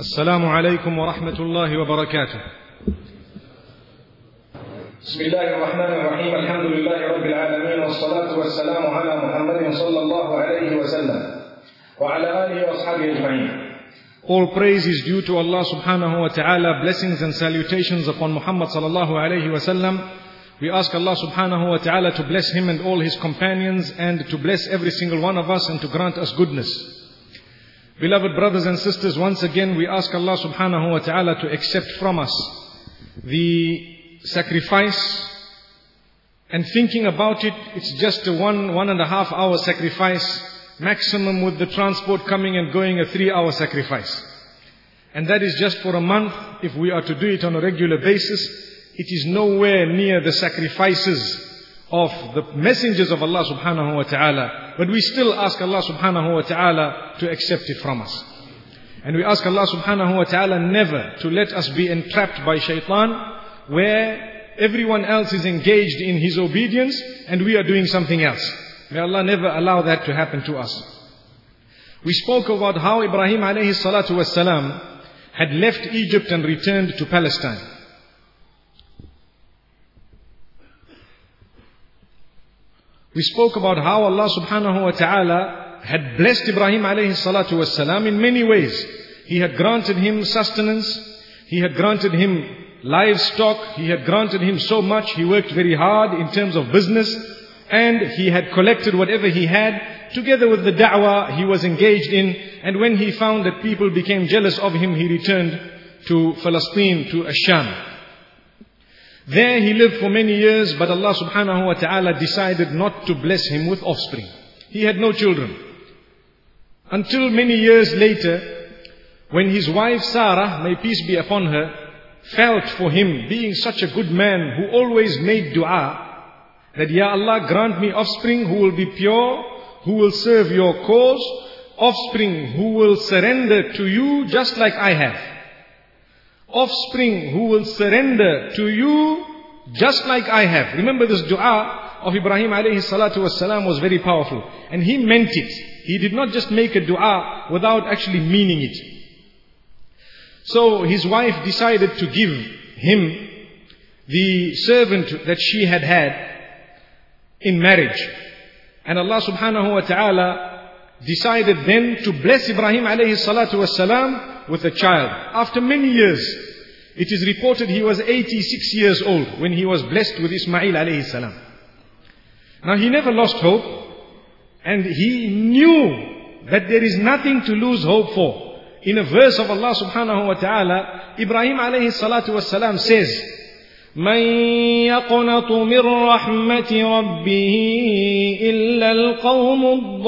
السلام عليكم ورحمة الله وبركاته. بسم الله الرحمن الرحيم. الحمد لله رب العالمين والصلاة والسلام على محمد صلى الله عليه وسلم وعلى آله وأصحابه أجمعين. All praise is due to Allah subhanahu wa ta'ala. Blessings and salutations upon Muhammad sallallahu alayhi wa sallam. We ask Allah subhanahu wa ta'ala to bless him and all his companions, and to bless every single one of us, and to grant us goodness. Beloved brothers and sisters, once again we ask Allah subhanahu wa ta'ala to accept from us the sacrifice. And thinking about it, it's just a 1.5 hour sacrifice, maximum with the transport coming and going a 3-hour sacrifice. And that is just for a month. If we are to do it on a regular basis, it is nowhere near the sacrifices of the messengers of Allah subhanahu wa ta'ala. But we still ask Allah subhanahu wa ta'ala to accept it from us. And we ask Allah subhanahu wa ta'ala never to let us be entrapped by shaitan, where everyone else is engaged in his obedience and we are doing something else. May Allah never allow that to happen to us. We spoke about how Ibrahim alayhi salatu wassalam had left Egypt and returned to Palestine. We spoke about how Allah subhanahu wa ta'ala had blessed Ibrahim alayhi salatu wassalam in many ways. He had granted him sustenance. He had granted him livestock. He had granted him so much. He worked very hard in terms of business. And he had collected whatever he had together with the da'wah he was engaged in. And when he found that people became jealous of him, he returned to Palestine, to Asham. There he lived for many years, but Allah subhanahu wa ta'ala decided not to bless him with offspring. He had no children. Until many years later, when his wife Sarah, may peace be upon her, felt for him, being such a good man who always made dua, that Ya Allah, grant me offspring who will be pure, who will serve your cause, offspring who will surrender to you just like I have. Offspring who will surrender to you just like I have. Remember, this dua of Ibrahim alayhi salatu wassalam was very powerful. And he meant it. He did not just make a dua without actually meaning it. So his wife decided to give him the servant that she had in marriage. And Allah subhanahu wa ta'ala decided then to bless Ibrahim alayhi salatu wassalam with a child. After many years, it is reported he was 86 years old when he was blessed with Ismail alayhi salam. Now he never lost hope, and he knew that there is nothing to lose hope for. In a verse of Allah subhanahu wa ta'ala, Ibrahim alayhi salatu wassalam says, مَنْ يَقْنَطُ مِنْ رَحْمَةِ رَبِّهِ إِلَّا الْقَوْمُ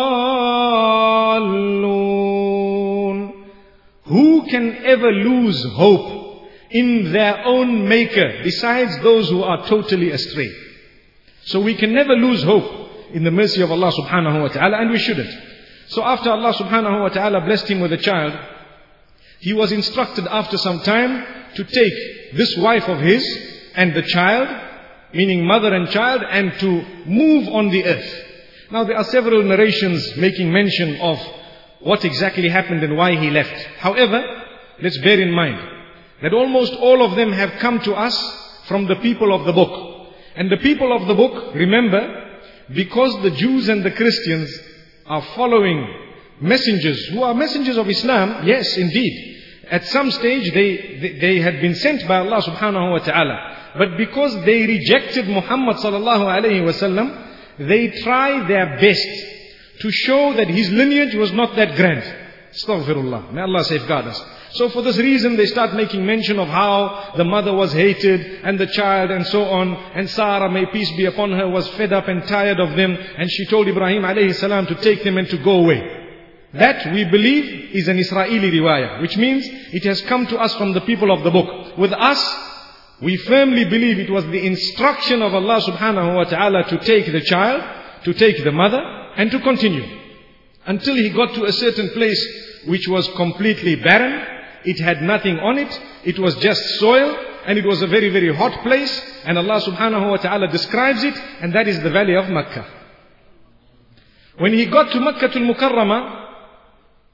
الضَّالُّونَ. Who can ever lose hope in their own maker besides those who are totally astray? So we can never lose hope in the mercy of Allah subhanahu wa ta'ala, and we shouldn't. So after Allah subhanahu wa ta'ala blessed him with a child, he was instructed after some time to take this wife of his and the child, meaning mother and child, and to move on the earth. Now there are several narrations making mention of what exactly happened and why he left. However, let's bear in mind that almost all of them have come to us from the people of the book. And the people of the book, remember, because the Jews and the Christians are following messengers who are messengers of Islam, yes indeed, at some stage they had been sent by Allah subhanahu wa ta'ala. But because they rejected Muhammad sallallahu alayhi wa sallam, they tried their best to show that his lineage was not that grand. Astaghfirullah. May Allah safeguard us. So for this reason they start making mention of how the mother was hated and the child and so on. And Sarah, may peace be upon her, was fed up and tired of them. And she told Ibrahim alayhi salam to take them and to go away. That we believe is an Israeli riwayah, which means it has come to us from the people of the book. With us, we firmly believe it was the instruction of Allah subhanahu wa ta'ala to take the child, to take the mother, and to continue. Until he got to a certain place which was completely barren. It had nothing on it. It was just soil, and it was a very, very hot place. And Allah subhanahu wa ta'ala describes it, and that is the valley of Makkah. When he got to Makkah al-Mukarramah,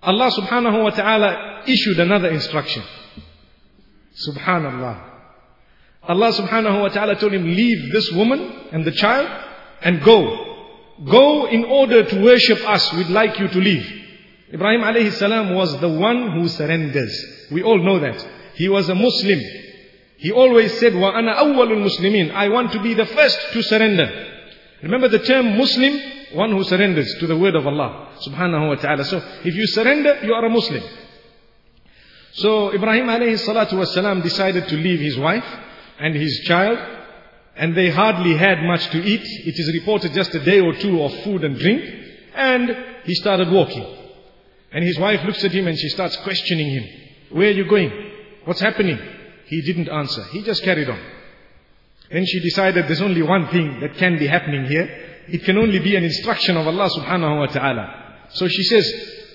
Allah subhanahu wa ta'ala issued another instruction. Subhanallah. Allah subhanahu wa ta'ala told him, leave this woman and the child and go. Go in order to worship us. We'd like you to leave. Ibrahim alayhi salam was the one who surrenders. We all know that. He was a Muslim. He always said, وَأَنَا أَوَّلُ الْمُسْلِمِينَ. I want to be the first to surrender. Remember the term Muslim? One who surrenders to the word of Allah subhanahu wa ta'ala. So if you surrender, you are a Muslim. So Ibrahim alayhi salatu wasalam decided to leave his wife and his child, and they hardly had much to eat. It is reported just a day or two of food and drink, and he started walking. And his wife looks at him and she starts questioning him. Where are you going? What's happening? He didn't answer. He just carried on. Then she decided there's only one thing that can be happening here. It can only be an instruction of Allah subhanahu wa ta'ala. So she says,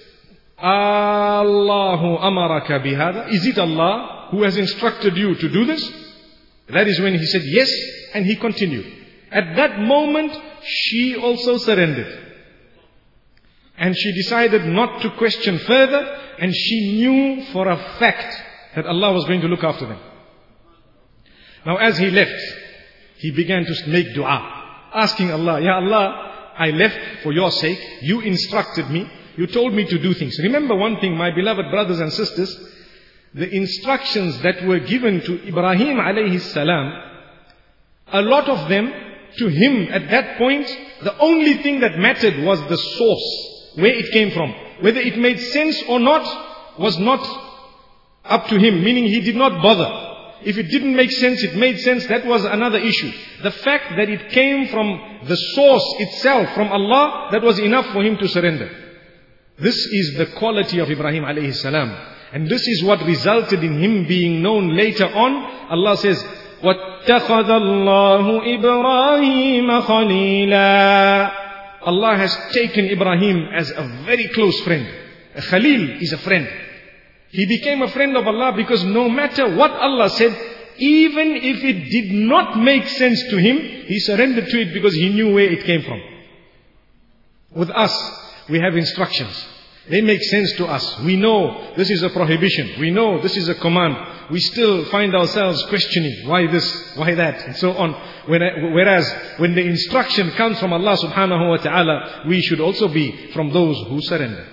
Allahu amaraka bihada. Is it Allah who has instructed you to do this? That is when he said yes, and he continued. At that moment, she also surrendered. And she decided not to question further, and she knew for a fact that Allah was going to look after them. Now as he left, he began to make dua, asking Allah, Ya Allah, I left for your sake. You instructed me. You told me to do things. Remember one thing, my beloved brothers and sisters, the instructions that were given to Ibrahim alayhi salam, a lot of them, to him at that point, the only thing that mattered was the source, where it came from. Whether it made sense or not was not up to him, meaning he did not bother. If it didn't make sense, it made sense, that was another issue. The fact that it came from the source itself, from Allah, that was enough for him to surrender. This is the quality of Ibrahim alayhi salam. And this is what resulted in him being known later on. Allah says, وَاتَّخَذَ اللَّهُ إِبْرَاهِيمَ خَلِيلًا. Allah has taken Ibrahim as a very close friend. A Khalil is a friend. He became a friend of Allah because no matter what Allah said, even if it did not make sense to him, he surrendered to it because he knew where it came from. With us, we have instructions. They make sense to us. We know this is a prohibition. We know this is a command. We still find ourselves questioning, why this, why that, and so on. Whereas when the instruction comes from Allah subhanahu wa ta'ala, we should also be from those who surrender.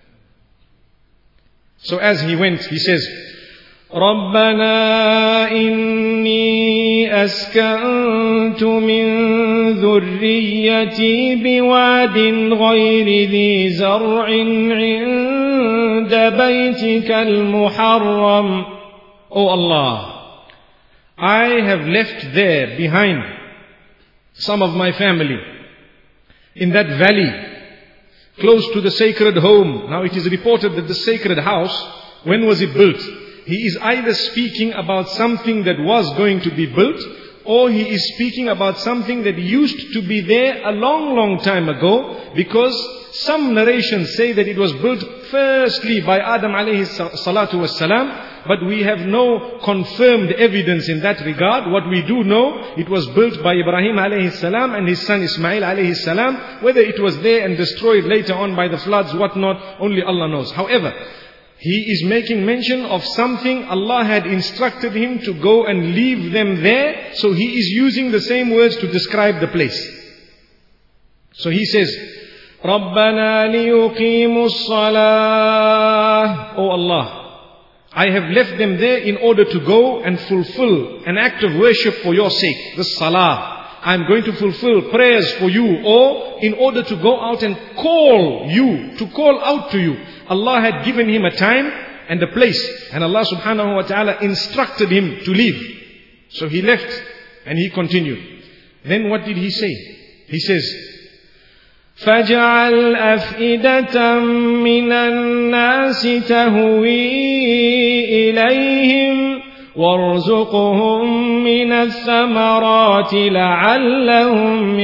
So as he went, he says, رَبَّنَا إِنِّي أَسْكَنْتُ مِنْ ذُرِّيَّتِي بِوَادٍ غَيْرِ ذِي زَرْعٍ عِنْدَ بَيْتِكَ الْمُحَرَّمِ. O Allah, I have left there behind some of my family in that valley close to the sacred home. Now it is reported that the sacred house, when was it built? He is either speaking about something that was going to be built, or he is speaking about something that used to be there a long, long time ago, because some narrations say that it was built firstly by Adam alayhi salatu wassalam, but we have no confirmed evidence in that regard. What we do know, it was built by Ibrahim alayhi salam and his son Ismail alayhi salam. Whether it was there and destroyed later on by the floods, whatnot, only Allah knows. However, he is making mention of something Allah had instructed him to go and leave them there. So he is using the same words to describe the place. So he says, رَبَّنَا لِيُقِيمُوا الصَّلَاةِ. O Allah, I have left them there in order to go and fulfill an act of worship for your sake. The salah. I am going to fulfill prayers for you, or in order to go out and call you, to call out to you. Allah had given him a time and a place, and Allah subhanahu wa ta'ala instructed him to leave. So he left and he continued. Then what did he say? He says, فَجَعَلْ أَفْئِدَةً مِّنَ النَّاسِ تَهْوِي إِلَيْهِمْ وَارْزُقْهُمْ مِنَ الثَّمَرَاتِ لَعَلَّهُمْ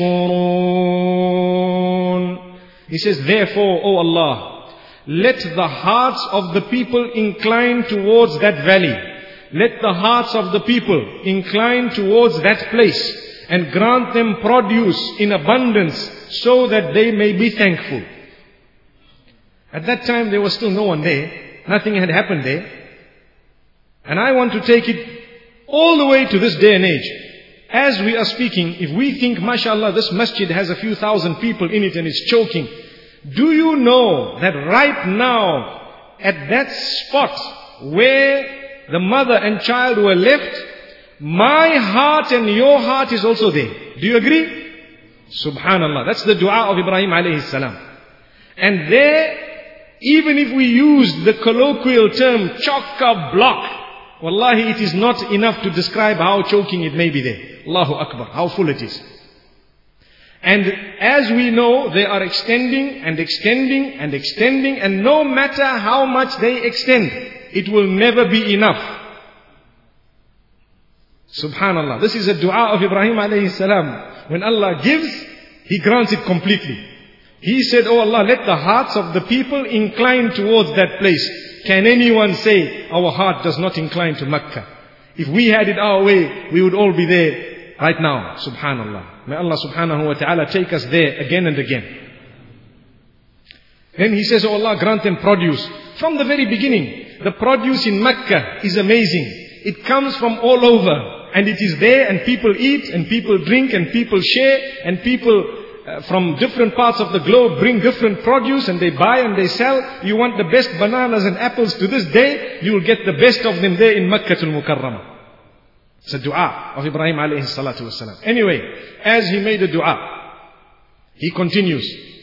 يَشْكُرُونَ. He says, therefore, O Allah, let the hearts of the people incline towards that valley. Let the hearts of the people incline towards that place, and grant them produce in abundance so that they may be thankful. At that time there was still no one there. Nothing had happened there. And I want to take it all the way to this day and age. As we are speaking, if we think, mashallah, this masjid has a few thousand people in it and it's choking. Do you know that right now, at that spot where the mother and child were left, my heart and your heart is also there. Do you agree? Subhanallah. That's the dua of Ibrahim alayhi salam. And there, even if we use the colloquial term, chock-a-block, wallahi, it is not enough to describe how choking it may be there. Allahu Akbar, how full it is. And as we know, they are extending and extending and extending, and no matter how much they extend, it will never be enough. Subhanallah. This is a dua of Ibrahim alayhi salam. When Allah gives, He grants it completely. He said, oh Allah, let the hearts of the people incline towards that place. Can anyone say our heart does not incline to Mecca? If we had it our way, we would all be there right now. Subhanallah. May Allah subhanahu wa ta'ala take us there again and again. Then he says, oh Allah, grant them produce. From the very beginning, the produce in Mecca is amazing. It comes from all over. And it is there, and people eat, and people drink, and people share, and people from different parts of the globe bring different produce, and they buy and they sell. You want the best bananas and apples to this day, you will get the best of them there in Makkatul Mukarramah. It's a dua of Ibrahim alayhi salatu wasalam. Anyway, as he made a dua, he continues.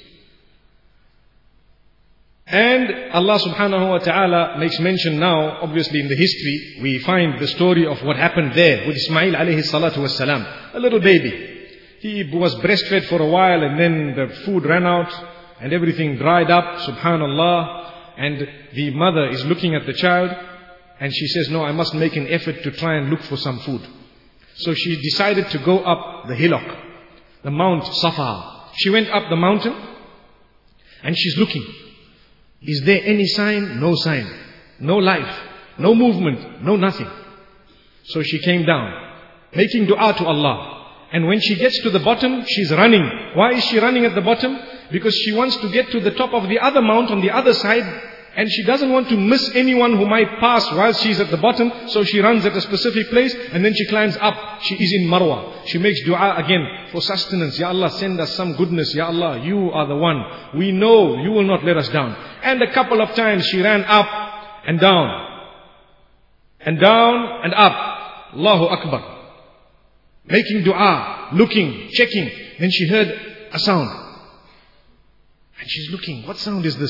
And Allah subhanahu wa ta'ala makes mention now, obviously in the history, we find the story of what happened there with Ismail alayhi salatu wasalam. A little baby. He was breastfed for a while, and then the food ran out and everything dried up, subhanallah. And the mother is looking at the child and she says, no, I must make an effort to try and look for some food. So she decided to go up the hillock, the Mount Safa. She went up the mountain and she's looking. Is there any sign? No sign. No life. No movement. No nothing. So she came down, making dua to Allah. And when she gets to the bottom, she's running. Why is she running at the bottom? Because she wants to get to the top of the other mount on the other side. And she doesn't want to miss anyone who might pass while she's at the bottom. So she runs at a specific place and then she climbs up. She is in Marwa. She makes dua again for sustenance. Ya Allah, send us some goodness. Ya Allah, you are the one. We know you will not let us down. And a couple of times she ran up and down. And down and up. Allahu Akbar. Making dua, looking, checking. Then she heard a sound. And she's looking, what sound is this?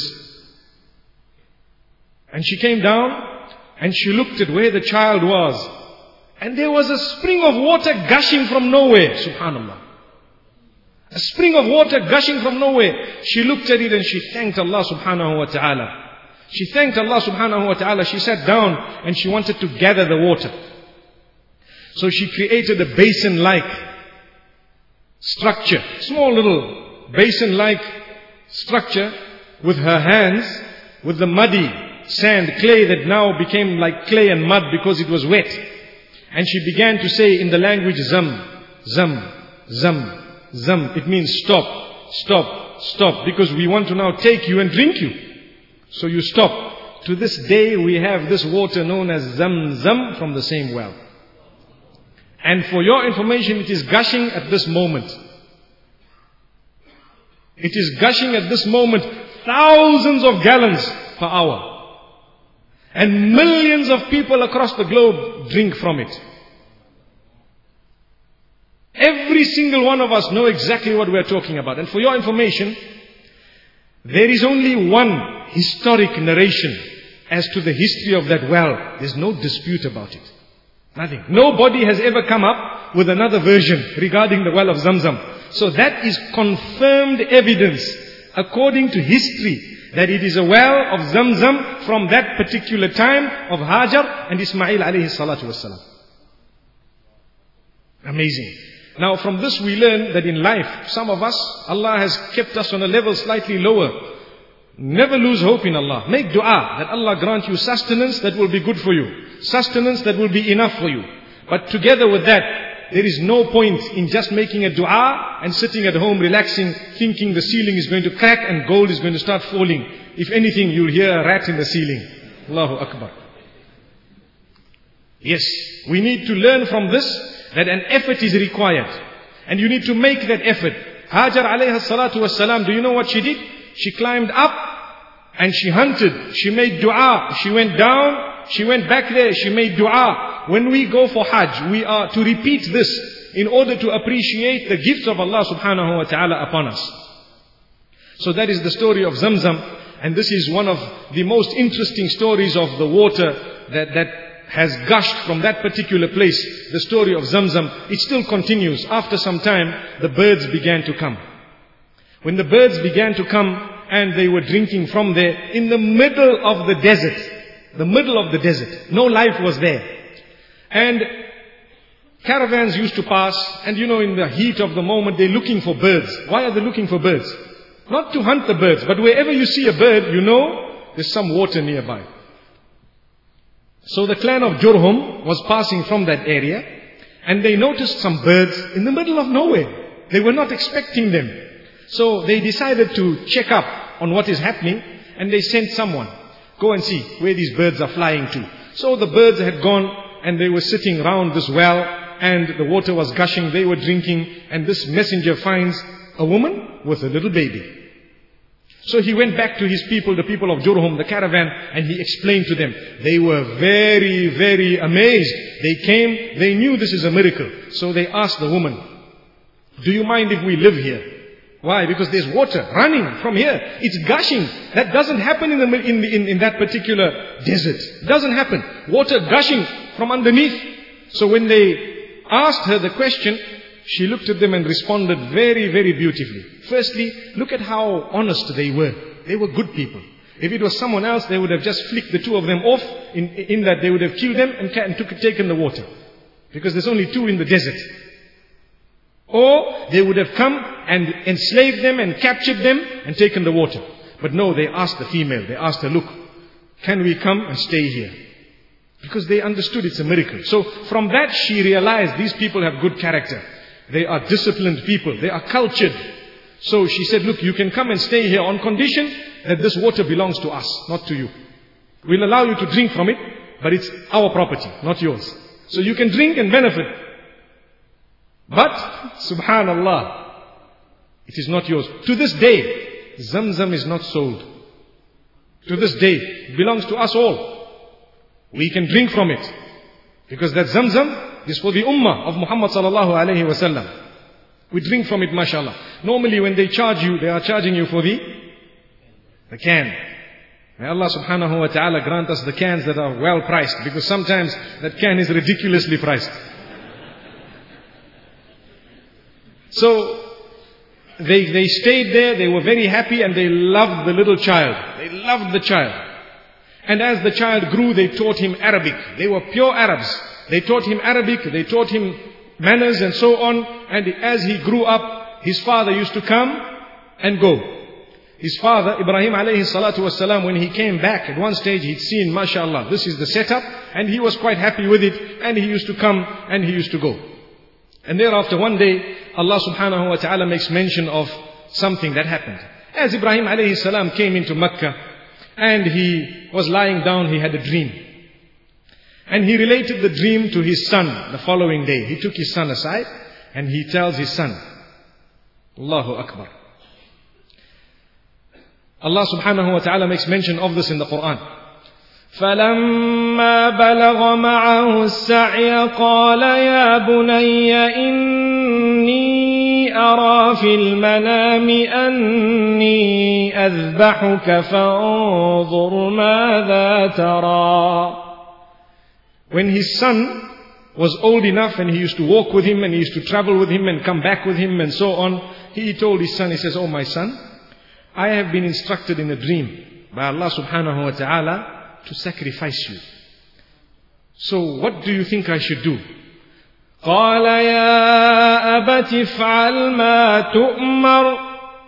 And she came down and she looked at where the child was. And there was a spring of water gushing from nowhere. Subhanallah. A spring of water gushing from nowhere. She looked at it and she thanked Allah subhanahu wa ta'ala. She thanked Allah subhanahu wa ta'ala. She sat down and she wanted to gather the water. So she created a basin-like structure. Small little basin-like structure with her hands, with the muddy sand, clay that now became like clay and mud because it was wet. And she began to say in the language, Zam, Zam, Zam, Zam. It means stop, stop, stop. Because we want to now take you and drink you. So you stop. To this day we have this water known as Zam Zam from the same well. And for your information, it is gushing at this moment. It is gushing at this moment thousands of gallons per hour. And millions of people across the globe drink from it. Every single one of us know exactly what we are talking about. And for your information, there is only one historic narration as to the history of that well. There's no dispute about it. Nothing. Nobody has ever come up with another version regarding the well of Zamzam. So that is confirmed evidence according to history that it is a well of Zamzam from that particular time of Hajar and Ismail alayhi salatu wasalam. Amazing. Now from this we learn that in life, some of us, Allah has kept us on a level slightly lower. Never lose hope in Allah. Make dua that Allah grant you sustenance that will be good for you. Sustenance that will be enough for you. But together with that, there is no point in just making a dua and sitting at home relaxing, thinking the ceiling is going to crack and gold is going to start falling. If anything, you'll hear a rat in the ceiling. Allahu Akbar. Yes, we need to learn from this that an effort is required. And you need to make that effort. Hajar alayha salatu wassalam, do you know what she did? She climbed up and she hunted. She made dua. She went down. She went back there. She made dua. When we go for Hajj, we are to repeat this in order to appreciate the gifts of Allah subhanahu wa ta'ala upon us. So that is the story of Zamzam. And this is one of the most interesting stories of the water that has gushed from that particular place. The story of Zamzam, it still continues. After some time, the birds began to come. When the birds began to come and they were drinking from there, in the middle of the desert, no life was there. And caravans used to pass, and in the heat of the moment, they're looking for birds. Why are they looking for birds? Not to hunt the birds, but wherever you see a bird, there's some water nearby. So the clan of Jurhum was passing from that area, and they noticed some birds in the middle of nowhere. They were not expecting them. So they decided to check up on what is happening, and they sent someone, go and see where these birds are flying to. So the birds had gone, and they were sitting around this well, and the water was gushing, they were drinking, and this messenger finds a woman with a little baby. So he went back to his people, the people of Jurhum, the caravan, and he explained to them. They were very, very amazed. They came, they knew this is a miracle. So they asked the woman, do you mind if we live here? Why? Because there's water running from here. It's gushing. That doesn't happen in that particular desert. It doesn't happen. Water gushing from underneath. So when they asked her the question, she looked at them and responded very, very beautifully. Firstly, look at how honest they were. They were good people. If it was someone else, they would have just flicked the two of them off, in that they would have killed them and taken the water. Because there's only two in the desert. Or they would have come and enslaved them and captured them and taken the water. But no, they asked the female, they asked her, look, can we come and stay here? Because they understood it's a miracle. So from that she realized these people have good character. They are disciplined people. They are cultured. So she said, look, you can come and stay here on condition that this water belongs to us, not to you. We'll allow you to drink from it, but it's our property, not yours. So you can drink and benefit. But, subhanallah, it is not yours. To this day, Zamzam is not sold. To this day, it belongs to us all. We can drink from it. Because that Zamzam is for the ummah of Muhammad sallallahu alayhi wa sallam. We drink from it, mashallah. Normally when they charge you, they are charging you for the can. May Allah subhanahu wa ta'ala grant us the cans that are well priced, because sometimes that can is ridiculously priced. So they stayed there, they were very happy, and they loved the little child. They loved the child. And as the child grew, they taught him Arabic. They were pure Arabs. They taught him Arabic, they taught him manners and so on. And as he grew up, his father used to come and go. His father, Ibrahim alayhi salatu wassalam, when he came back, at one stage he'd seen, mashallah, this is the setup, and he was quite happy with it, and he used to come and he used to go. And thereafter one day, Allah subhanahu wa ta'ala makes mention of something that happened. As Ibrahim alayhi salam came into Mecca, and he was lying down, he had a dream. And he related the dream to his son the following day. He took his son aside and he tells his son, Allahu Akbar. Allah subhanahu wa ta'ala makes mention of this in the Quran. فَلَمَّا بَلَغَ مَعَهُ السَّعْيَ قَالَ يَا بُنَيَّ إِنِّي أَرَى فِي الْمَنَامِ أَنِّي أَذْبَحُكَ فَانظُرْ مَاذَا تَرَى. When his son was old enough and he used to walk with him and he used to travel with him and come back with him and so on, he told his son, he says, oh my son, I have been instructed in a dream by Allah subhanahu wa ta'ala to sacrifice you. So what do you think I should do? قال يا أبت افعل ما تؤمر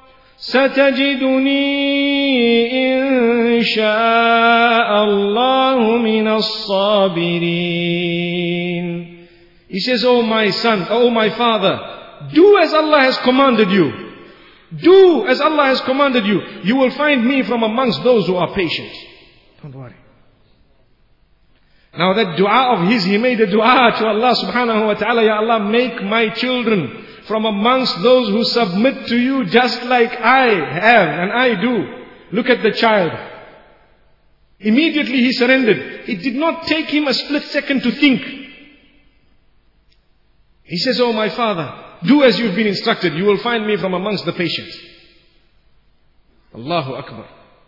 ستجدني إن شاء الله من الصابرين. He says, "Oh my son, oh my father, do as Allah has commanded you. Do as Allah has commanded you. You will find me from amongst those who are patient." Don't worry. Now that dua of his, he made a dua to Allah subhanahu wa ta'ala, "Ya Allah, make my children from amongst those who submit to you just like I have and I do." Look at the child. Immediately he surrendered. It did not take him a split second to think. He says, "Oh my father, do as you've been instructed. You will find me from amongst the patient." Allahu Akbar.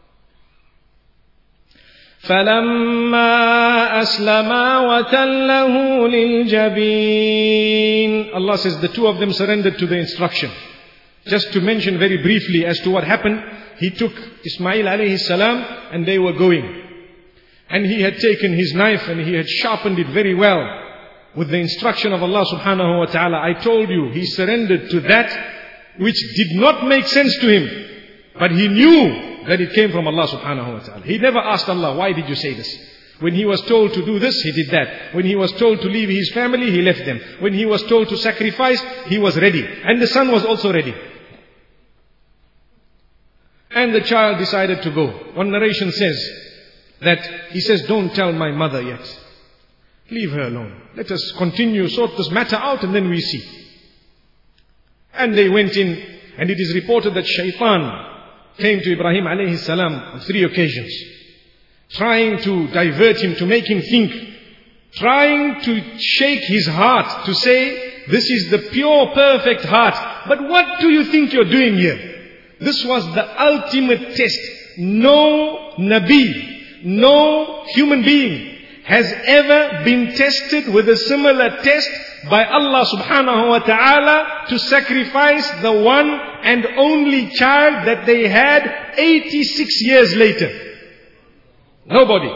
فَلَمَّا أَسْلَمَا وَتَلَّهُ لِلْجَبِينِ. Allah says the two of them surrendered to the instruction. Just to mention very briefly as to what happened, he took Ismail alayhi salam and they were going. And he had taken his knife and he had sharpened it very well with the instruction of Allah subhanahu wa ta'ala. I told you, he surrendered to that which did not make sense to him. But he knew that it came from Allah subhanahu wa ta'ala. He never asked Allah, "Why did you say this?" When he was told to do this, he did that. When he was told to leave his family, he left them. When he was told to sacrifice, he was ready. And the son was also ready. And the child decided to go. One narration says that he says, "Don't tell my mother yet. Leave her alone. Let us continue, sort this matter out, and then we see." And they went in, and it is reported that Shaitan came to Ibrahim alayhi salam on 3 occasions, trying to divert him, to make him think, trying to shake his heart, to say, "This is the pure, perfect heart. But what do you think you're doing here?" This was the ultimate test. No Nabi, no human being has ever been tested with a similar test by Allah subhanahu wa ta'ala to sacrifice the one and only child that they had 86 years later. Nobody.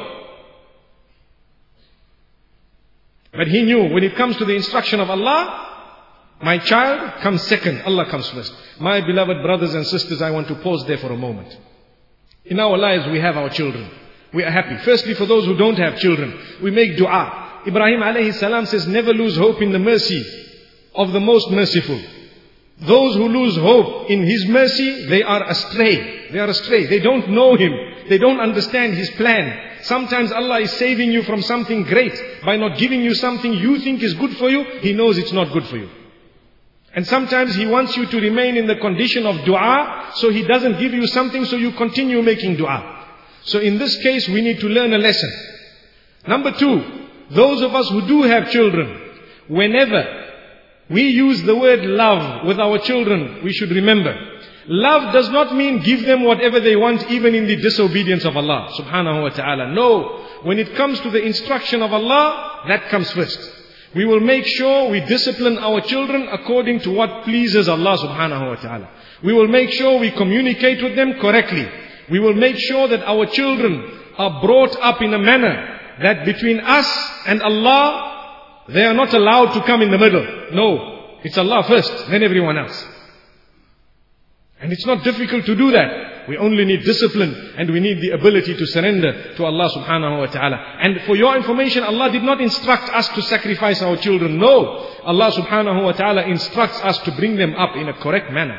But he knew when it comes to the instruction of Allah, my child comes second, Allah comes first. My beloved brothers and sisters, I want to pause there for a moment. In our lives we have our children. We are happy. Firstly, for those who don't have children, we make dua. Ibrahim alayhi salam says, "Never lose hope in the mercy of the most merciful." Those who lose hope in His mercy, they are astray. They are astray. They don't know Him. They don't understand His plan. Sometimes Allah is saving you from something great by not giving you something you think is good for you. He knows it's not good for you. And sometimes He wants you to remain in the condition of dua, so He doesn't give you something, so you continue making dua. So in this case, we need to learn a lesson. Number 2, those of us who do have children, whenever we use the word love with our children, we should remember, love does not mean give them whatever they want, even in the disobedience of Allah subhanahu wa ta'ala. No, when it comes to the instruction of Allah, that comes first. We will make sure we discipline our children according to what pleases Allah subhanahu wa ta'ala. We will make sure we communicate with them correctly. We will make sure that our children are brought up in a manner that between us and Allah, they are not allowed to come in the middle. No, it's Allah first, then everyone else. And it's not difficult to do that. We only need discipline and we need the ability to surrender to Allah subhanahu wa ta'ala. And for your information, Allah did not instruct us to sacrifice our children. No, Allah subhanahu wa ta'ala instructs us to bring them up in a correct manner.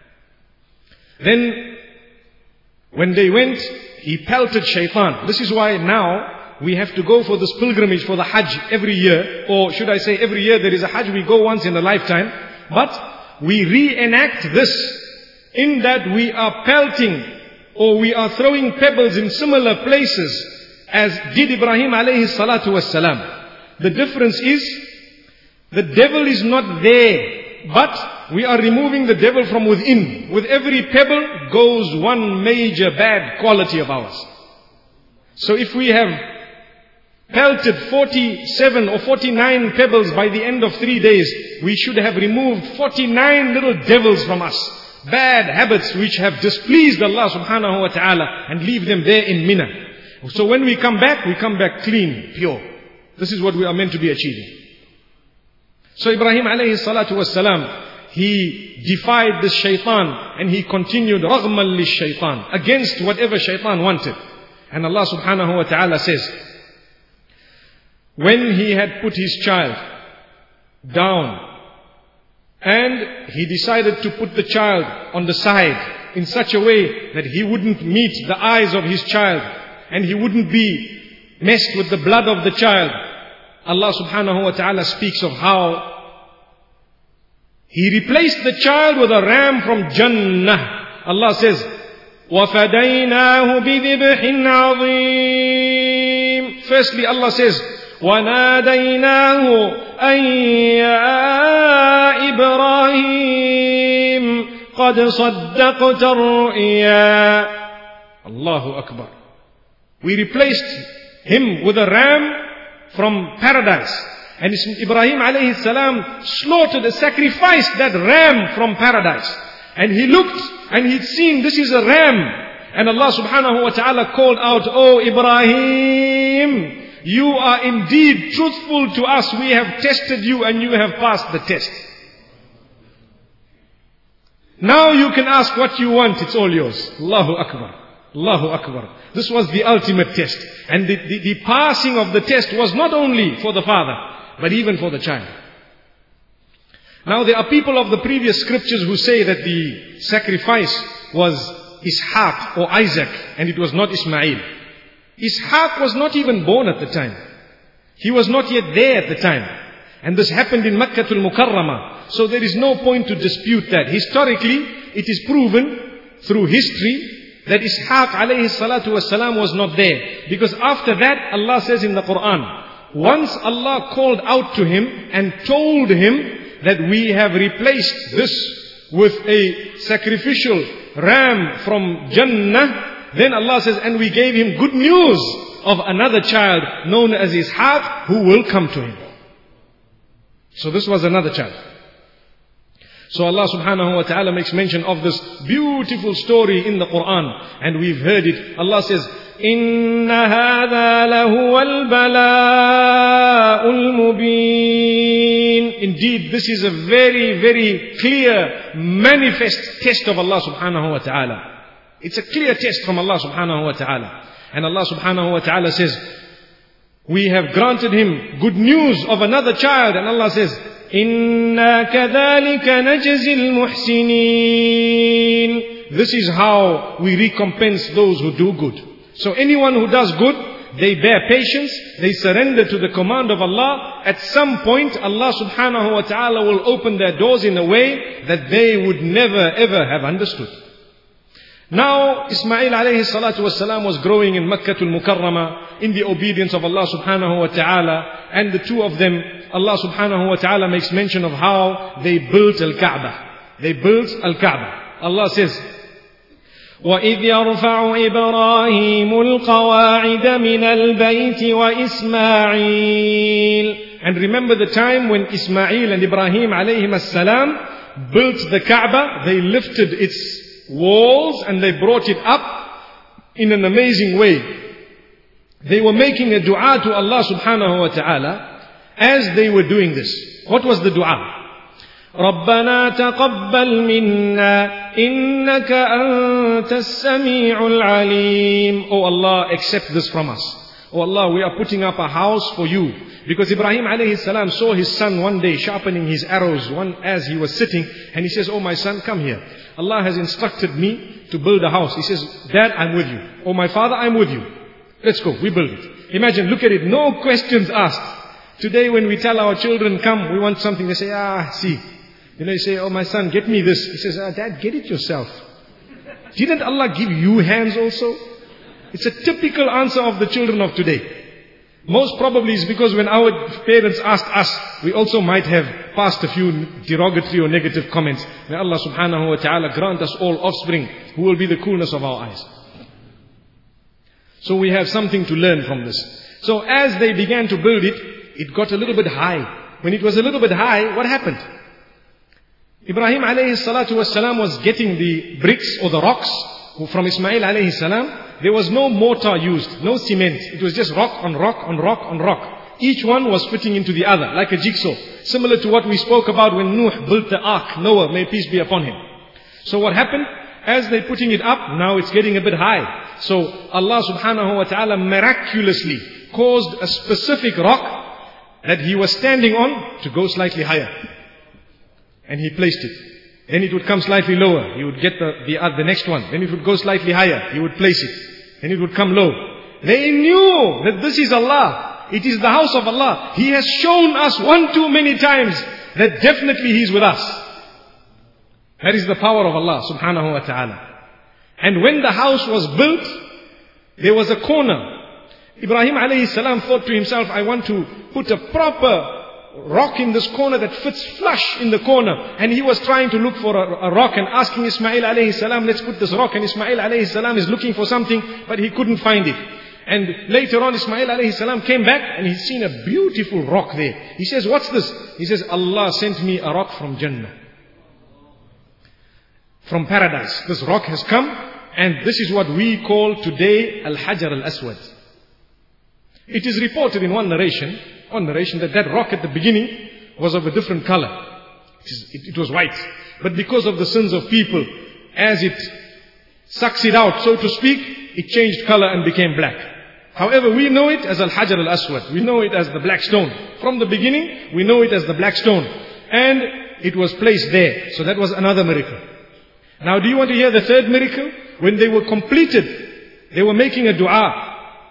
Then, when they went, he pelted Shaitan. This is why now we have to go for this pilgrimage for the Hajj every year. Or should I say every year there is a Hajj, we go once in a lifetime. But we reenact this in that we are pelting or we are throwing pebbles in similar places as did Ibrahim alayhi salatu wassalam. The difference is the devil is not there, but we are removing the devil from within. With every pebble goes one major bad quality of ours. So if we have pelted 47 or 49 pebbles by the end of 3 days, we should have removed 49 little devils from us. Bad habits which have displeased Allah subhanahu wa ta'ala, and leave them there in Mina. So when we come back clean, pure. This is what we are meant to be achieving. So Ibrahim alayhi salatu wassalam, he defied this shaitan and he continued raghman lish shaitan, against whatever shaitan wanted. And Allah subhanahu wa ta'ala says, when he had put his child down. And he decided to put the child on the side in such a way that he wouldn't meet the eyes of his child and he wouldn't be messed with the blood of the child. Allah subhanahu wa ta'ala speaks of how he replaced the child with a ram from Jannah. Allah says, وَفَدَيْنَاهُ بِذِبْحٍ عَظِيمٍ. Firstly, Allah says, وَنَادَيْنَاهُ أَن يَا إِبْرَاهِيمُ قَدْ صَدَّقْتَ الرُّؤْيَا. Allahu Akbar. We replaced him with a ram from paradise. And Ibrahim alayhi salam slaughtered, sacrificed that ram from paradise. And he looked and he'd seen this is a ram. And Allah subhanahu wa ta'ala called out, "Oh Ibrahim, you are indeed truthful to us. We have tested you and you have passed the test. Now you can ask what you want, it's all yours." Allahu Akbar. Allahu Akbar. This was the ultimate test. And the passing of the test was not only for the father, but even for the child. Now there are people of the previous scriptures who say that the sacrifice was Ishaq or Isaac and it was not Ismail. Ishaq was not even born at the time. He was not yet there at the time. And this happened in Makkatul Mukarramah. So there is no point to dispute that. Historically, it is proven through history that Ishaq alayhi salatu wasalam was not there. Because after that, Allah says in the Quran, once Allah called out to him and told him that we have replaced this with a sacrificial ram from Jannah, then Allah says, and we gave him good news of another child known as Ishaq who will come to him. So this was another child. So Allah subhanahu wa ta'ala makes mention of this beautiful story in the Quran, and we've heard it. Allah says, إِنَّ هَذَا لَهُوَ الْبَلَاءُ الْمُبِينَ. Indeed, this is a very, very clear, manifest test of Allah subhanahu wa ta'ala. It's a clear test from Allah subhanahu wa ta'ala. And Allah subhanahu wa ta'ala says, we have granted him good news of another child. And Allah says, إِنَّا كَذَلِكَ نَجْزِي الْمُحْسِنِينَ. This is how we recompense those who do good. So anyone who does good, they bear patience, they surrender to the command of Allah. At some point, Allah subhanahu wa ta'ala will open their doors in a way that they would never ever have understood. Now, Ismail alayhi salatu wasalam was growing in Makkatul Mukarramah in the obedience of Allah subhanahu wa ta'ala. And the two of them, Allah subhanahu wa ta'ala makes mention of how they built Al-Kaaba. They built Al-Kaaba. Allah says, وَإِذْ يَرْفَعُ إِبْرَاهِيمُ الْقَوَاعِدَ مِنَ الْبَيْتِ وَإِسْمَاعِيلُ. And remember the time when Ismail and Ibrahim alayhim as-salam built the Kaaba. They lifted its walls and they brought it up in an amazing way. They were making a dua to Allah subhanahu wa ta'ala as they were doing this. What was the dua? رَبَّنَا تَقَبَّلْ مِنَّا إِنَّكَ أَنْتَ السَّمِيعُ الْعَلِيمُ. Oh Allah, accept this from us. Oh Allah, we are putting up a house for you. Because Ibrahim alayhi salam saw his son one day sharpening his arrows as he was sitting, and he says, "Oh my son, come here. Allah has instructed me to build a house." He says, "Dad, I'm with you." "Oh my father, I'm with you. Let's go, we build it." Imagine, look at it, no questions asked. Today when we tell our children, "Come, we want something," they say, see. You know, you say, "Oh my son, get me this." He says, "Dad, get it yourself. Didn't Allah give you hands also?" It's a typical answer of the children of today. Most probably it's because when our parents asked us, we also might have passed a few derogatory or negative comments. May Allah subhanahu wa ta'ala grant us all offspring who will be the coolness of our eyes. So we have something to learn from this. So as they began to build it, it got a little bit high. When it was a little bit high, what happened? Ibrahim alayhi salatu wasalam was getting the bricks or the rocks from Ismail alayhi salam. There was no mortar used, no cement. It was just rock on rock on rock on rock. Each one was fitting into the other, like a jigsaw. Similar to what we spoke about when Nuh built the ark, Noah, may peace be upon him. So what happened? As they're putting it up, now it's getting a bit high. So Allah subhanahu wa ta'ala miraculously caused a specific rock that he was standing on to go slightly higher. And he placed it. Then it would come slightly lower. He would get the next one. Then it would go slightly higher. He would place it. Then it would come low. They knew that this is Allah. It is the house of Allah. He has shown us one too many times that definitely He is with us. That is the power of Allah subhanahu wa ta'ala. And when the house was built, there was a corner. Ibrahim alayhi salam thought to himself, I want to put a proper rock in this corner that fits flush in the corner. And he was trying to look for a rock and asking Ismail alayhi salam, let's put this rock. And Ismail alayhi salam is looking for something, but he couldn't find it. And later on Ismail alayhi salam came back and he's seen a beautiful rock there. He says, what's this? He says, Allah sent me a rock from Jannah. From paradise. This rock has come, and this is what we call today Al-Hajar Al-Aswad. It is reported in one narration that rock at the beginning was of a different color. It was white. But because of the sins of people, as it sucks it out, so to speak, it changed color and became black. However, we know it as Al-Hajar Al-Aswad. We know it as the black stone. From the beginning, we know it as the black stone. And it was placed there. So that was another miracle. Now, do you want to hear the third miracle? When they were completed, they were making a dua.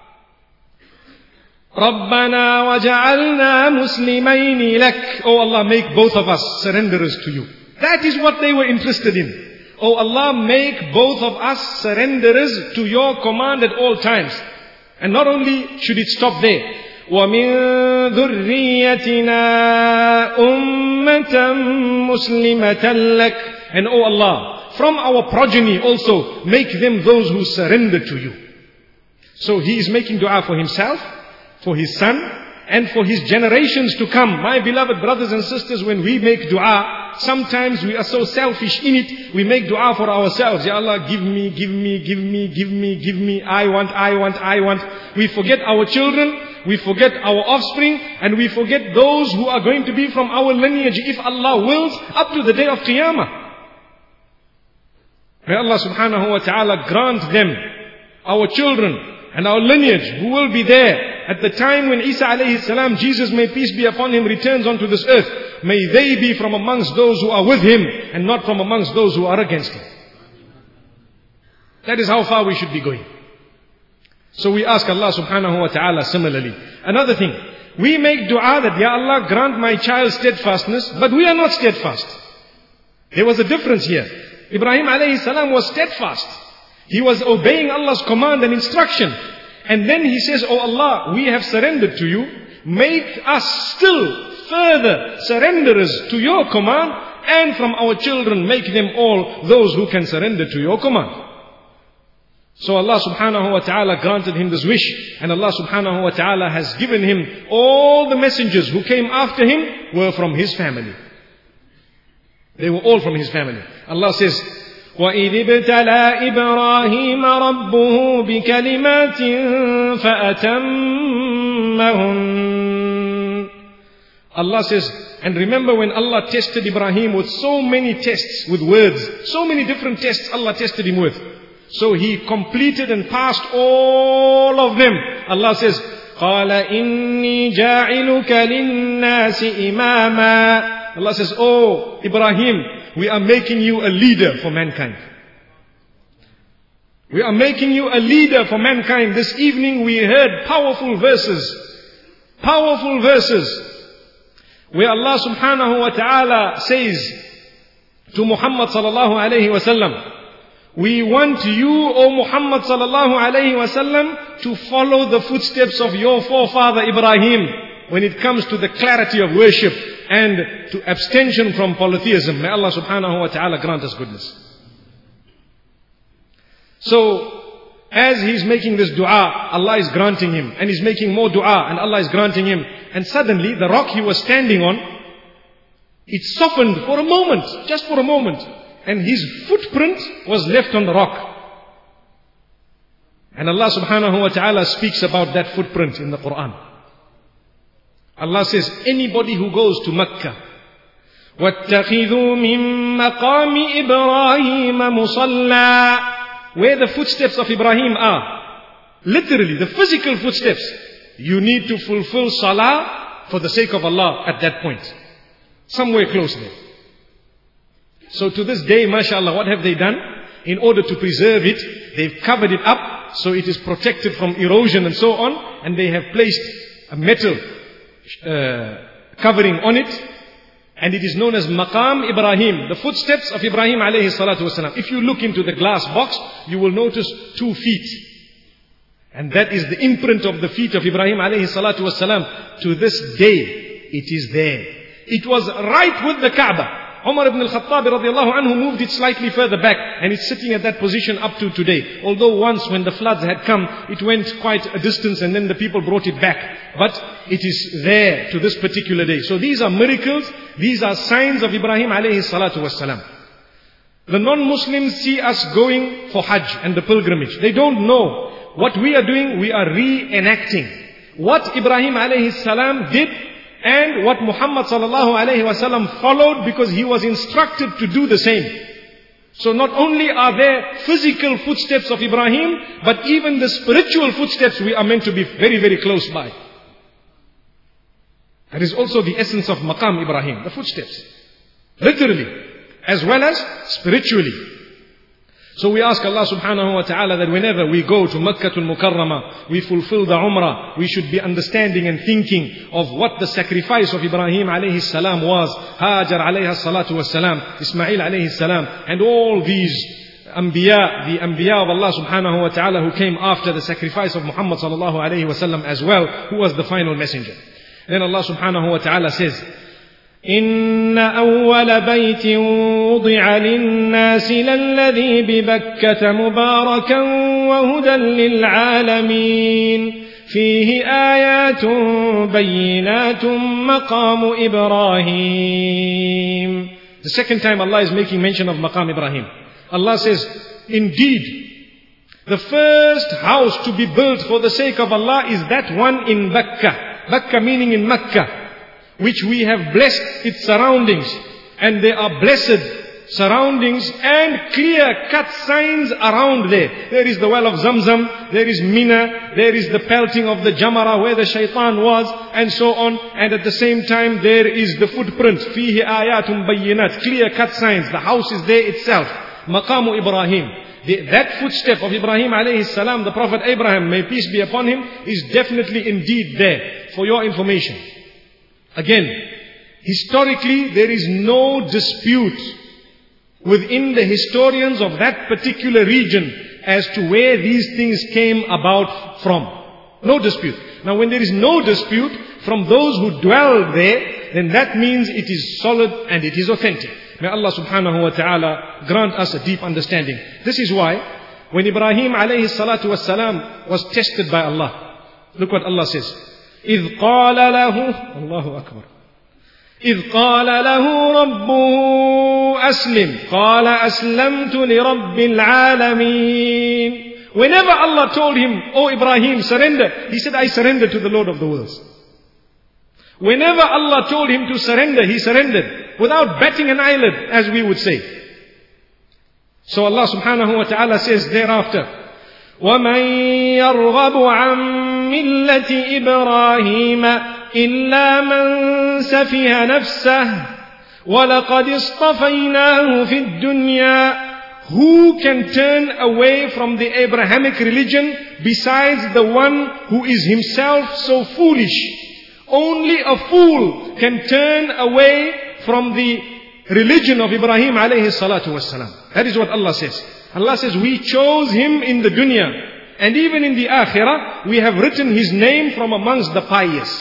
رَبَّنَا وَجَعَلْنَا مُسْلِمَيْنِ لَكَ. Oh Allah, make both of us surrenderers to you. That is what they were interested in. Oh Allah, make both of us surrenderers to your command at all times. And not only should it stop there. وَمِن ذُرِّيَّتِنَا أُمَّةً مُسْلِمَةً لَكَ. And oh Allah, from our progeny also, make them those who surrender to you. So he is making dua for himself, for his son, and for his generations to come. My beloved brothers and sisters, when we make dua, sometimes we are so selfish in it, we make dua for ourselves. Ya Allah, give me, give me, give me, give me, give me, I want, I want, I want. We forget our children, we forget our offspring, and we forget those who are going to be from our lineage, if Allah wills, up to the day of Qiyamah. May Allah subhanahu wa ta'ala grant them, our children, and our lineage, who will be there at the time when Isa alayhi salam, Jesus may peace be upon him, returns onto this earth. May they be from amongst those who are with him, and not from amongst those who are against him. That is how far we should be going. So we ask Allah subhanahu wa ta'ala similarly. Another thing, we make dua that, Ya Allah, grant my child steadfastness, but we are not steadfast. There was a difference here. Ibrahim alayhi salam was steadfast. He was obeying Allah's command and instruction. And then he says, Oh Allah, we have surrendered to you. Make us still further surrenderers to your command. And from our children, make them all those who can surrender to your command. So Allah subhanahu wa ta'ala granted him this wish. And Allah subhanahu wa ta'ala has given him all the messengers who came after him were from his family. They were all from his family. Allah says, وَإِذِ ابْتَلَى إِبْرَاهِيمَ رَبُّهُ بِكَلِمَاتٍ فَأَتَمَّهُنَّ. Allah says, and remember when Allah tested Ibrahim with so many tests, with words, so many different tests Allah tested him with. So he completed and passed all of them. Allah says, قَالَ إِنِّي جَاعِلُكَ لِلنَّاسِ إِمَامًا. Allah says, Oh Ibrahim, we are making you a leader for mankind. We are making you a leader for mankind. This evening we heard powerful verses where Allah subhanahu wa ta'ala says to Muhammad sallallahu alayhi wa sallam, we want you, O Muhammad sallallahu alayhi wa sallam, to follow the footsteps of your forefather Ibrahim when it comes to the clarity of worship and to abstention from polytheism. May Allah subhanahu wa ta'ala grant us goodness. So, as he's making this dua, Allah is granting him. And he's making more dua, and Allah is granting him. And suddenly, the rock he was standing on, it softened for a moment, just for a moment. And his footprint was left on the rock. And Allah subhanahu wa ta'ala speaks about that footprint in the Quran. Allah says, anybody who goes to Mecca, وَاتَّخِذُوا مِن مَّقَامِ إِبْرَاهِيمَ مُصَلَّى, where the footsteps of Ibrahim are, literally the physical footsteps, you need to fulfill salah for the sake of Allah at that point. Somewhere close there. So to this day, mashallah, what have they done? In order to preserve it, they've covered it up so it is protected from erosion and so on, and they have placed a metal covering on it, and it is known as Maqam Ibrahim, the footsteps of Ibrahim alayhi salatu wasalam. If you look into the glass box, you will notice 2 feet. And that is the imprint of the feet of Ibrahim alayhi salatu wasalam. To this day, it is there. It was right with the Kaaba. Umar ibn al-Khattab radiallahu anhu moved it slightly further back, and it's sitting at that position up to today. Although once when the floods had come, it went quite a distance and then the people brought it back. But it is there to this particular day. So these are miracles, these are signs of Ibrahim alayhi salatu wasalam. The non-Muslims see us going for Hajj and the pilgrimage. They don't know. What we are doing, we are reenacting what Ibrahim alayhi salam did and what Muhammad sallallahu alayhi wasallam followed, because he was instructed to do the same. So not only are there physical footsteps of Ibrahim, but even the spiritual footsteps we are meant to be very, very close by. That is also the essence of Maqam Ibrahim, the footsteps. Literally, as well as spiritually. So we ask Allah subhanahu wa ta'ala that whenever we go to Makkatul Mukarramah, we fulfill the Umrah, we should be understanding and thinking of what the sacrifice of Ibrahim alayhi salam was, Hajar alayhi salatu was salam, Ismail alayhi salam, and all these Anbiya, the Anbiya of Allah subhanahu wa ta'ala who came after the sacrifice of Muhammad sallallahu alayhi wa sallam as well, who was the final messenger. Then Allah subhanahu wa ta'ala says, إن أول بيت وضع للناس للذي ببكة مباركا وهدى للعالمين فيه آيات بينات مقام إبراهيم. The second time Allah is making mention of Maqam Ibrahim. Allah says, indeed, the first house to be built for the sake of Allah is that one in Bakkah. Bakkah meaning in Makkah, which we have blessed its surroundings, and there are blessed surroundings and clear-cut signs around there. There is the well of Zamzam, there is Mina, there is the pelting of the Jamara where the shaitan was, and so on. And at the same time there is the footprint, fihi ayatun bayyinat, clear-cut signs. The house is there itself. Maqamu Ibrahim. That footstep of Ibrahim alayhi salam, the Prophet Abraham, may peace be upon him, is definitely indeed there. For your information. Again, historically there is no dispute within the historians of that particular region as to where these things came about from. No dispute. Now when there is no dispute from those who dwell there, then that means it is solid and it is authentic. May Allah subhanahu wa ta'ala grant us a deep understanding. This is why when Ibrahim alayhi salatu wassalam was tested by Allah, look what Allah says. إذ قال له الله أكبر إذ قال له ربه أسلم قال أسلمت لرب العالمين. Whenever Allah told him, "Oh Ibrahim, surrender," he said, "I surrender to the Lord of the worlds." Whenever Allah told him to surrender, he surrendered without batting an eyelid, as we would say. So Allah subhanahu wa ta'ala says thereafter, وَمَنْ يَرْغَبُ عَنْ مِلَّةِ إِبْرَاهِيمَ إِلَّا مَنْ سَفِهَ نَفْسَهُ وَلَقَدِ اصْطَفَيْنَاهُ فِي الدُّنْيَا. Who can turn away from the Abrahamic religion besides the one who is himself so foolish? Only a fool can turn away from the religion of Ibrahim alayhi salatu wassalam. That is what Allah says. Allah says, we chose him in the dunya, and even in the akhirah, we have written his name from amongst the pious.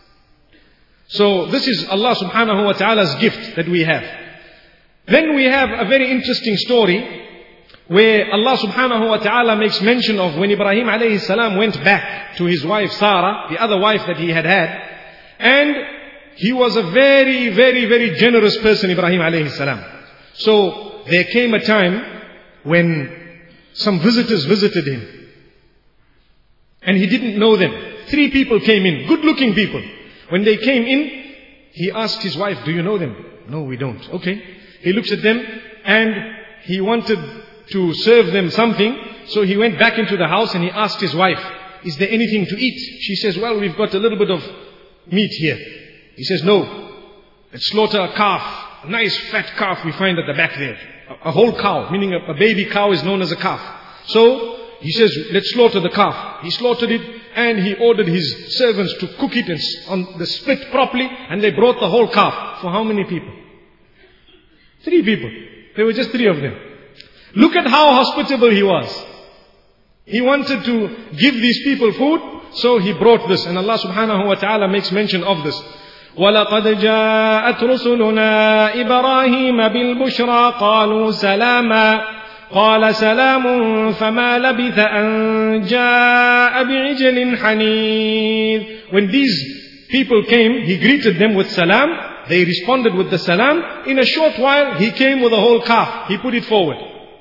So this is Allah subhanahu wa ta'ala's gift that we have. Then we have a very interesting story where Allah subhanahu wa ta'ala makes mention of when Ibrahim alayhi salam went back to his wife Sarah, the other wife that he had had, and he was a very, very, very generous person, Ibrahim alayhi salam. So there came a time when some visitors visited him, and he didn't know them. 3 people came in, good-looking people. When they came in, he asked his wife, "Do you know them?" "No, we don't." "Okay." He looks at them, and he wanted to serve them something, so he went back into the house and he asked his wife, "Is there anything to eat?" She says, "Well, we've got a little bit of meat here. He says, no, let's slaughter a calf, a nice fat calf we find at the back there. A whole cow, meaning a baby cow is known as a calf. So, he says, let's slaughter the calf. He slaughtered it and he ordered his servants to cook it and on the spit properly, and they brought the whole calf. For how many people? 3 people. There were just 3 of them. Look at how hospitable he was. He wanted to give these people food, so he brought this. And Allah subhanahu wa ta'ala makes mention of this. وَلَقَدْ جَاءَتْ رُسُلُنَا إِبْرَاهِيمَ بِالْبُشْرَى قَالُوا سَلَامًا قال سلام فما لبث أن جاء بعجل حنيذ. When these people came, he greeted them with salam. They responded with the salam. In a short while, he came with a whole calf. He put it forward.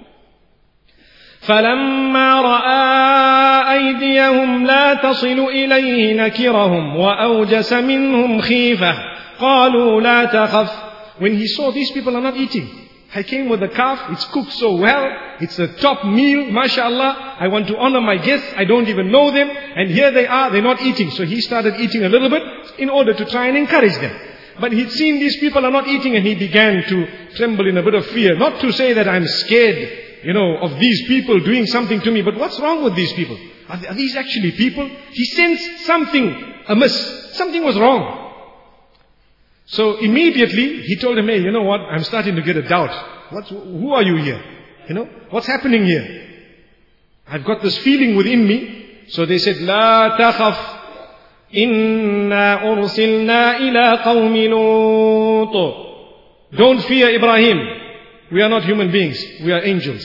فلما رأى أيديهم لا تصل إليه نكرهم وأوجس منهم خيفة قالوا لا تخف. When he saw these people are not eating, I came with a calf, it's cooked so well, it's a top meal, mashallah, I want to honor my guests, I don't even know them, and here they are, they're not eating. So he started eating a little bit in order to try and encourage them. But he'd seen these people are not eating and he began to tremble in a bit of fear. Not to say that I'm scared, of these people doing something to me, but what's wrong with these people? Are these actually people? He sensed something amiss, something was wrong. So immediately he told him, hey, you know what? I'm starting to get a doubt. Who are you here? What's happening here? I've got this feeling within me. So they said, لا تخف إنا أرسلنا إلى قوم لوط. Don't fear, Ibrahim. We are not human beings. We are angels.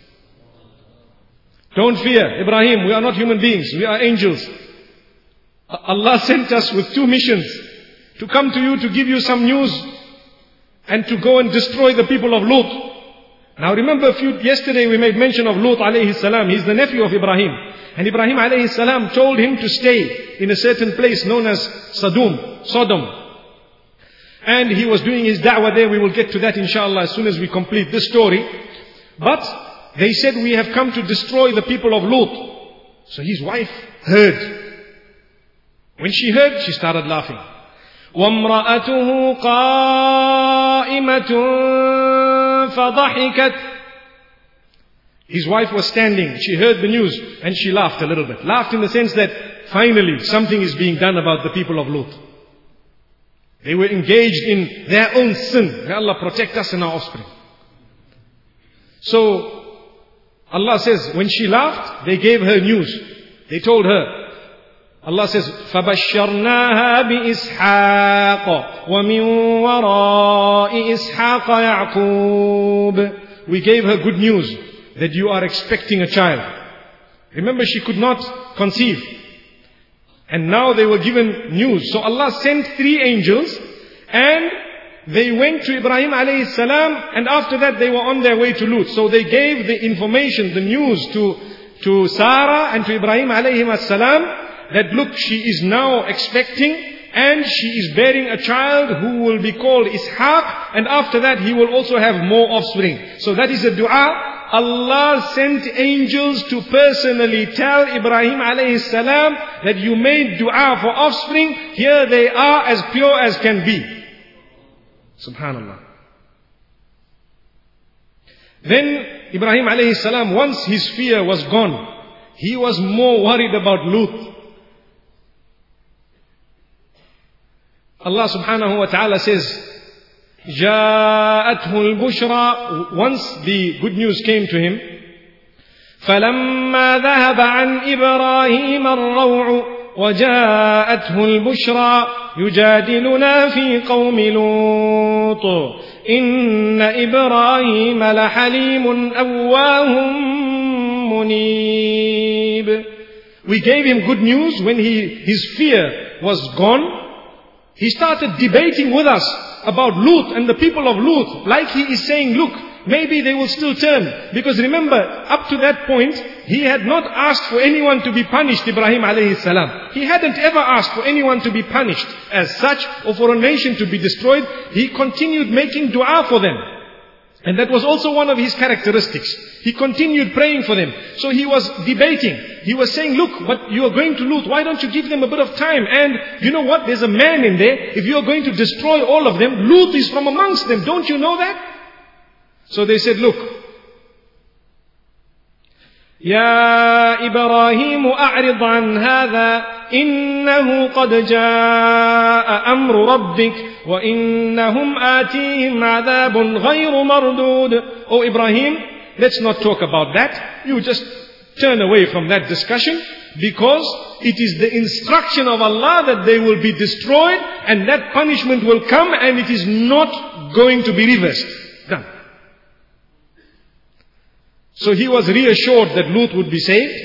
Don't fear, Ibrahim. We are not human beings. We are angels. Allah sent us with 2 missions. To come to you to give you some news and to go and destroy the people of Lut. Now remember yesterday we made mention of Lut alayhi salam. He's the nephew of Ibrahim. And Ibrahim alayhi salam told him to stay in a certain place known as Sodom. And he was doing his da'wah there. We will get to that inshallah as soon as we complete this story. But they said, we have come to destroy the people of Lut. So his wife heard. When she heard, she started laughing. وَامْرَأَتُهُ قَائِمَةٌ فَضَحِكَتْ. His wife was standing. She heard the news and she laughed a little bit. Laughed in the sense that finally something is being done about the people of Lut. They were engaged in their own sin. May Allah protect us and our offspring. So Allah says, when she laughed, they gave her news. They told her, Allah says, فَبَشَّرْنَاهَا بِإِسْحَاقَ وَمِنْ وَرَاءِ إِسْحَاقَ يَعْقُوبَ. We gave her good news that you are expecting a child. Remember, she could not conceive. And now they were given news. So Allah sent 3 angels and they went to Ibrahim alayhi salam, and after that they were on their way to Lut. So they gave the information, the news to Sarah and to Ibrahim alayhi salam, that look, she is now expecting and she is bearing a child who will be called Ishaq, and after that he will also have more offspring. So that is a dua. Allah sent angels to personally tell Ibrahim alayhi salam that you made dua for offspring. Here they are as pure as can be. Subhanallah. Then Ibrahim alayhi salam, once his fear was gone, he was more worried about Lut. Allah subhanahu wa ta'ala says, جاءته البشرى. Once the good news came to him, فلما ذهب عن إبراهيم الروع وجاءته البشرى يجادلنا في قوم لوط إن إبراهيم لحليم أواه منيب. We gave him good news when his fear was gone. He started debating with us about Lut and the people of Lut. Like he is saying, look, maybe they will still turn. Because remember, up to that point, he had not asked for anyone to be punished, Ibrahim alayhi salam. He hadn't ever asked for anyone to be punished as such, or for a nation to be destroyed. He continued making dua for them. And that was also one of his characteristics. He continued praying for them. So he was debating. He was saying, look, but you are going to Lut. Why don't you give them a bit of time? And you know what? There's a man in there. If you are going to destroy all of them, Lut is from amongst them. Don't you know that? So they said, look, يا إبراهيم أعرض عن هذا إنه قد جاء أمر ربك وإنهم آتيهم عذاب غير مردود. Oh Ibrahim, let's not talk about that. You just turn away from that discussion, because it is the instruction of Allah that they will be destroyed and that punishment will come and it is not going to be reversed. Done. So he was reassured that Lut would be saved,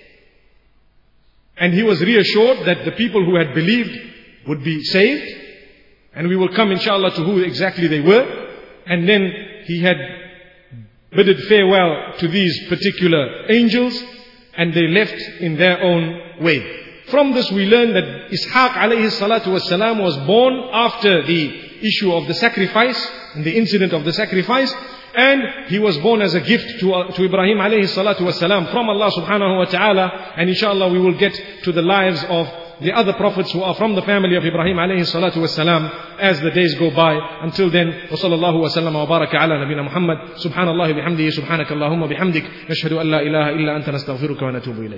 and he was reassured that the people who had believed would be saved, and we will come inshallah to who exactly they were. And then he had bidded farewell to these particular angels, and they left in their own way. From this we learn that Ishaq alayhi salatu wasalam was born after the issue of the sacrifice, and the incident of the sacrifice. And he was born as a gift to Ibrahim alayhi salatu wasalam from Allah subhanahu wa ta'ala. And inshallah we will get to the lives of the other prophets who are from the family of Ibrahim alayhi salatu wasalam as the days go by. Until then, wa sallallahu wa sallam wa baraka ala nabina Muhammad. Subhanallah bihamdihi, subhanakallahumma bihamdik. Nashhadu an la ilaha illa anta nastaghfiruka wa natubu ilayk.